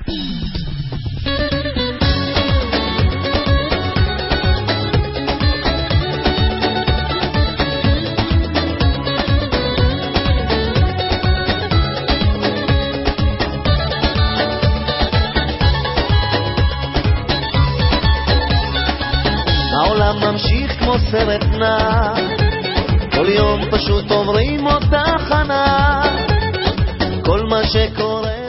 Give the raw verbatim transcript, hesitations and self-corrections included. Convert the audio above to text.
העולם ממשיך כמו סרט נע, כל יום פשוט עוברים אותה חנה, כל מה שקורה